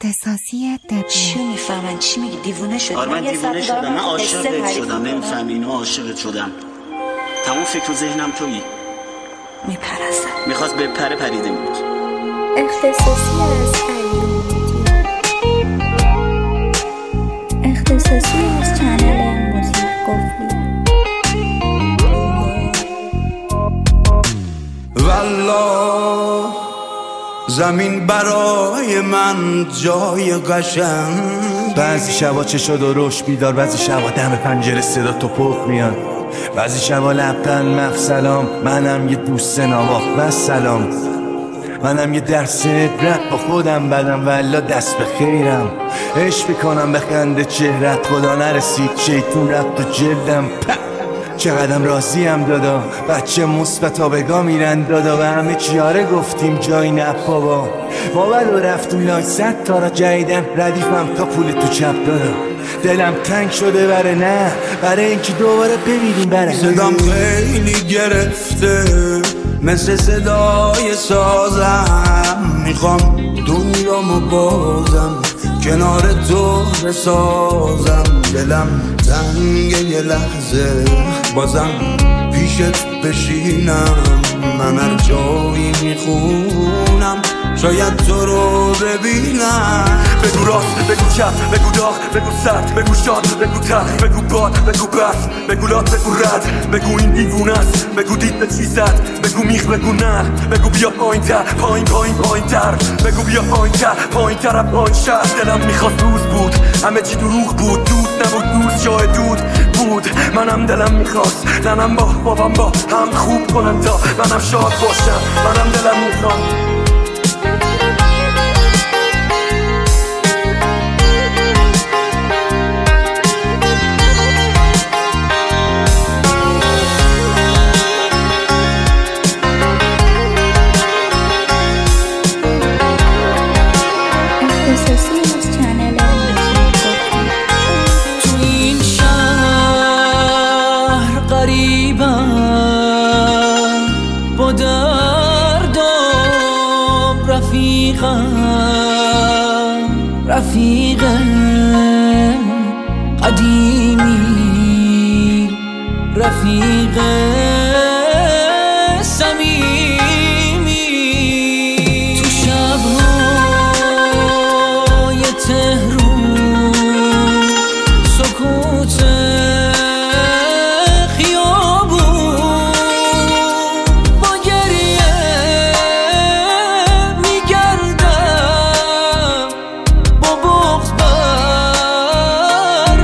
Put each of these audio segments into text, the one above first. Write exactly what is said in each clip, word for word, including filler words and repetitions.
اختصاصی دبی. چی میفهمن؟ چی میگی؟ دیوونه شدی؟ آره من دیوونه شدم، من عاشقت شدم، نمیفهمی اینو، عاشقت شدم. تمام فکر و ذهنم تویی. میپرستم. میخواست بپره پریده بود. اختصاصی از علی، اختصاصی از چنل موزیک قفلی. والله زمین برای من جای قشنگ. بعضی شبا چشاد و روش بیدار، بعضی شبا دم پنجره صدا تو پخ میاد، بعضی شبا لبقن مف سلام. منم یه دوست نوا و سلام، منم یه درس عبرت با خودم بدم والا دست به خیرم. عشق بکنم به خنده چهرت، خدا نرسید شیطون رفت و جلدم. چقدرم راضیم دادا، بچه مثبت بگا میرن دادا، و همه چیاره گفتیم جای نه بابا. ما ولو رفتیم لای صد تا را جایدن ردیفم تا پول تو چپ دادا. دلم تنگ شده بره نه برای اینکه دوباره ببینیم بره. صدام خیلی گرفته مثل صدای سازم، میخوام دنیامو بازم کنار تو بسازم. دلم تنگه یه لحظه بازم پیشت بشینم. من هر جایی میخونم شاید تو رو ببینم. بگو راست، بگو چپ، بگو داغ، بگو سرد، بگو شاد، بگو تلخ، بگو باد، بگو برف، بگو لات، بگو رد، بگو این دیوونه است، بگو دید به چی زد، بگو میخ، بگو نه، بگو بیا پایین تر، پایین پایین پایین تر، بگو بیا پایین تر، پایین تر از پایین شهر. دلم میخواست روز بود همه چی دروغ بود، دود نبود دوست جای دود بود. منم دلم میخواست ننم با بابام با هم خوب کنن تا منم شاد باشم. منم دلم میخواست رفیق قدیمی، رفیق صمیمی. تو شب‌های تهرون سکوت خیابون با گریه میگردم، با بغض بر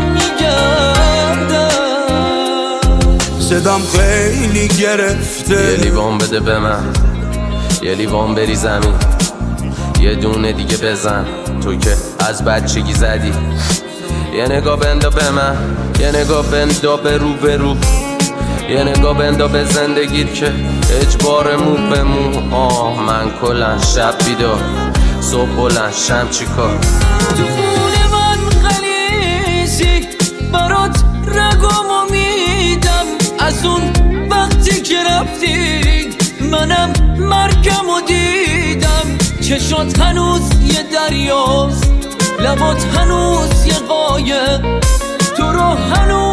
میگردم. صدام خیلی گرفته. یه لیوان بده به من، یه لیوان بری زمین، یه دونه دیگه بزن تو که از بچگی زدی. یه نگاه بندا به من، یه نگاه بندا به رو به رو، یه نگاه بندا به زندگیت که اجبار مو به مو. آه من کلن شب بیدار صبح بلند شم چی کار. تو خونه من غلیظی برات رگامو میدم، از اون وقتی که رفتی منم مرگمو دیدم. چشات هنوز یه دریاست، لبات هنوز یه قایق، تو رو هنوز